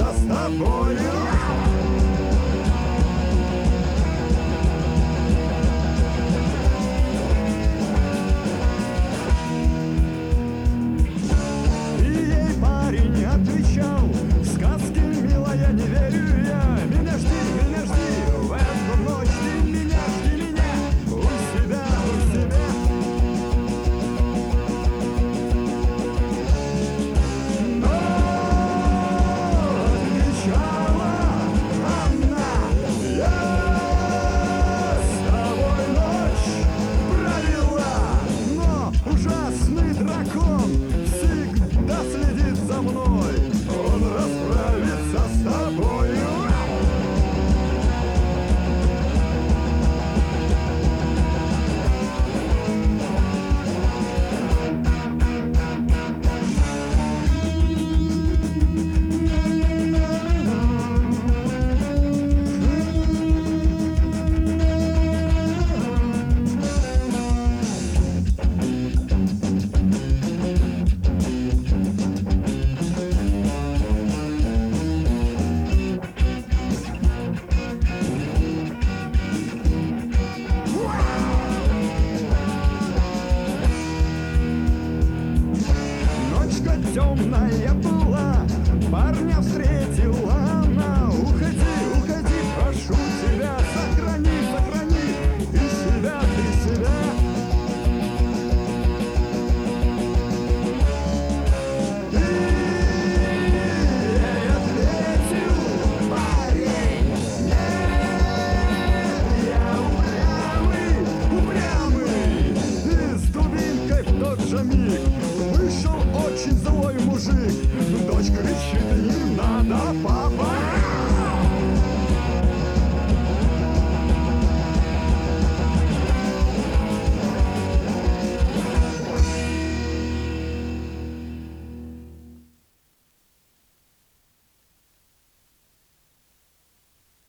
расправиться с тобою. Отвечал: в сказки, милая, не верю я. Меня жди, в эту ночь ты меня, жди меня у себя, у себя. Но отвечала она: я с тобой ночь провела, но ужасный дракон всегда следит за мной. Он расправится с тобою. Темная была, парня встретила